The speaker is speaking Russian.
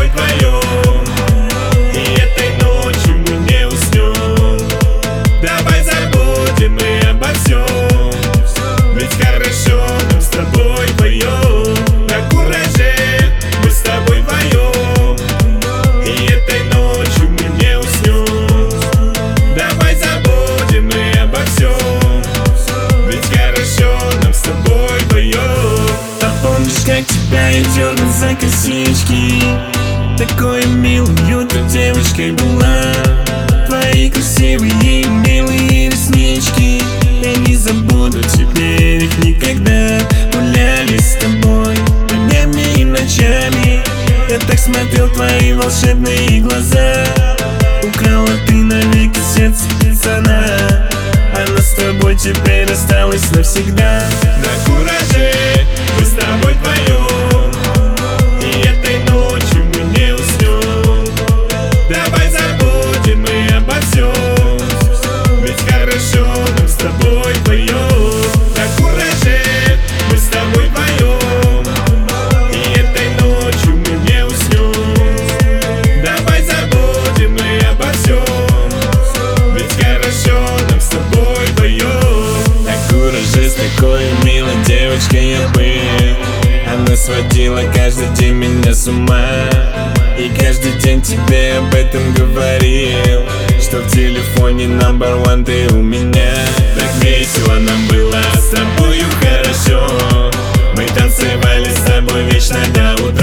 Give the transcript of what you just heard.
вдвоем, и этой ночью мы не уснем. Давай забудем мы обо всем, ведь хорошо нам с тобой вдвоем. На кураже мы с тобой вдвоем, и этой ночью мы не уснем. Давай забудем мы обо всем, ведь хорошо нам с тобой вдвоем. А помнишь, как тебя я дернул за косички? Такой милой ты девочкой была. Твои красивые и милые реснички, я не забуду теперь их никогда. Гуляли с тобой днями и ночами, я так смотрел в твои волшебные глаза. Украла ты навеки сердце пацана, она с тобой теперь осталась навсегда. На кураже мы с тобой вдвоем, и этой ночью мы не уснем. Давай забудем мы обо всем, ведь хорошо нам с тобой вдвоем. На кураже мы с тобой вдвоем, и этой ночью мы не уснем. Давай забудем мы обо всем, ведь хорошо нам с тобой вдвоем. На кураже с такой милой девочкой я был, она сводила каждый день меня с ума. И каждый день тебе об этом говорил, что в телефоне number one ты у меня. Так весело нам было с тобою, хорошо. Мы танцевали с тобой вечно до утра.